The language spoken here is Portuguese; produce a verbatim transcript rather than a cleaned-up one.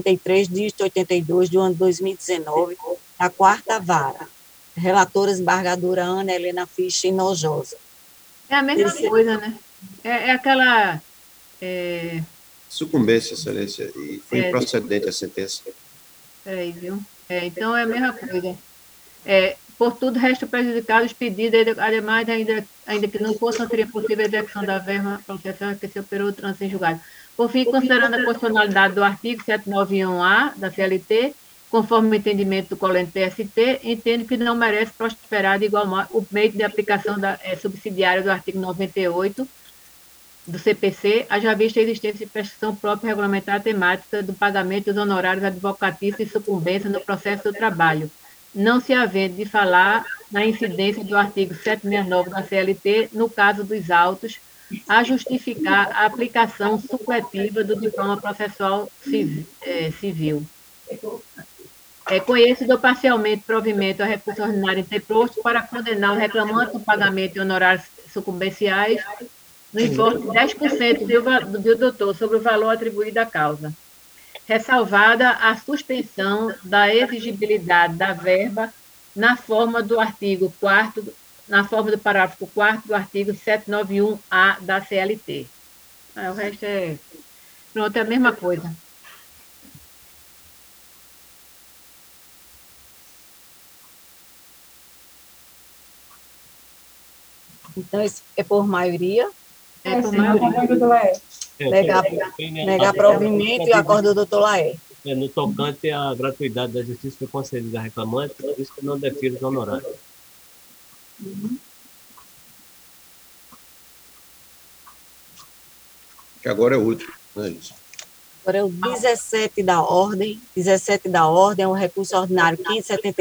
e três, dígito oitenta e dois, do ano dois mil e dezenove, da quarta vara. Relatora embargadora Ana Helena Fischer Hinojosa. É a mesma Terceiro, coisa, né? É, é aquela... É, Sucumbência, Excelência, e foi é, improcedente a sentença. peraí, viu? É, então, é a mesma coisa. É, por tudo, resta prejudicado os pedidos, ademais, ainda, ainda que não fosse, não seria possível a execução da verba processual que se operou o trânsito em julgado. Por fim, considerando a constitucionalidade do artigo setecentos e noventa e um A da C L T, conforme o entendimento do colente T S T, entendo que não merece prosperar de igual modo o meio de aplicação da, é, subsidiária do artigo noventa e oito do C P C, haja vista a existência de prestação própria regulamentar temática do pagamento dos honorários advocatícios e sucumbência no processo do trabalho, não se havendo de falar na incidência do artigo setecentos e sessenta e nove da C L T, no caso dos autos, a justificar a aplicação supletiva do diploma processual civil. É, conheço parcialmente provimento a recurso ordinário interposto para condenar o reclamante do pagamento de honorários sucumbenciais no importe de dez por cento, viu, viu, doutor, sobre o valor atribuído à causa, ressalvada a suspensão da exigibilidade da verba na forma do artigo quarto, na forma do parágrafo quarto do artigo setecentos e noventa e um A da C L T. Ah, o resto é... Pronto, é a mesma coisa. então, isso é por maioria. É, por maioria. Negar, negar provimento e acordo do doutor Laé. É, no tocante à gratuidade da justiça foi concedida à reclamante, por isso que não defiro os honorários. Que agora é o último, não é isso? Agora é o dezessete da ordem. dezessete da ordem é o recurso ordinário quinhentos e setenta